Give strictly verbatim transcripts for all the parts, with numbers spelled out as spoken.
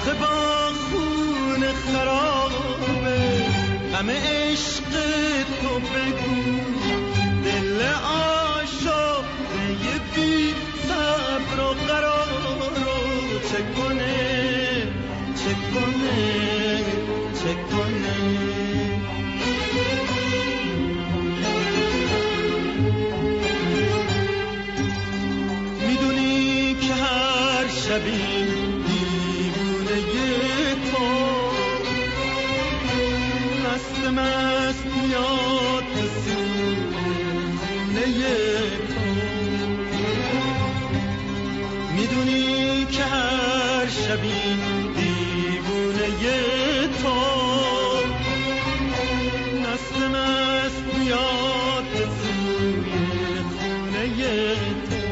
آخه با خون خرابه غم عشق تو بگو دل آشفته بی صبر و قرار رو چه کنه چه کنه چه کنه. میدونی که هر شبی دیوونه تو مست مست میاد تو سینه تو. میدونی که هر شبی دیوونه تو مست مست میاد تو خونه تو.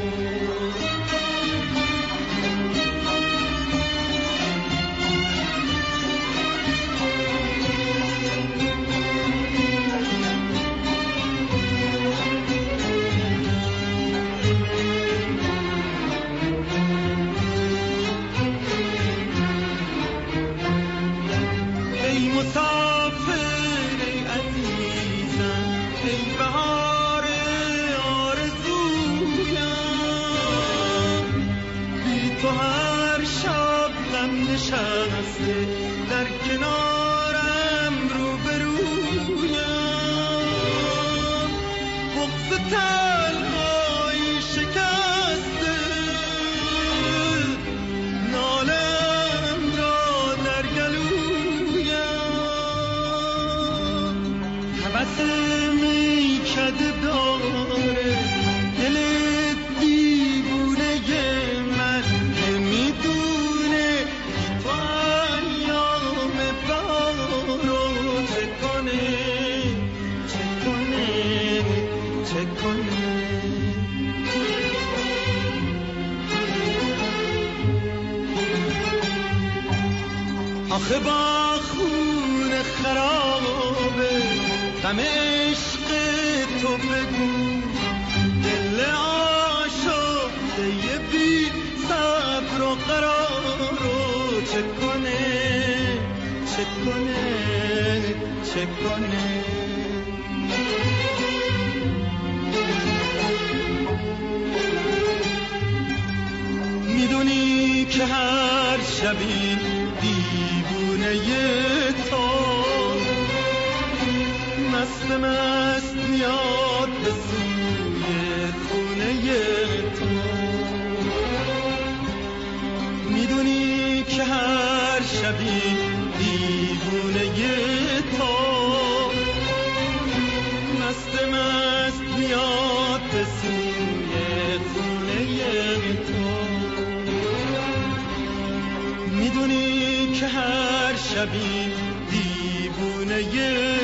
نشسته در کنارم رو برویم بغض تنهایی شکسته نالم را در گلویم هوس میکده داره دل دیوونه من نمیدونه آخه با خون خرابه غم عشق تو بگو دل آشفته بی صبر و قرار رو چه کنه چه کنه چه کنه. میدونی که هر شبی دیوونه تو مست مست میاد به سوی خونه تو. میدونی که هر شبی دیوونه تو مست مست میاد به سوی خونه تو. میدونی که هر شبی دیوونه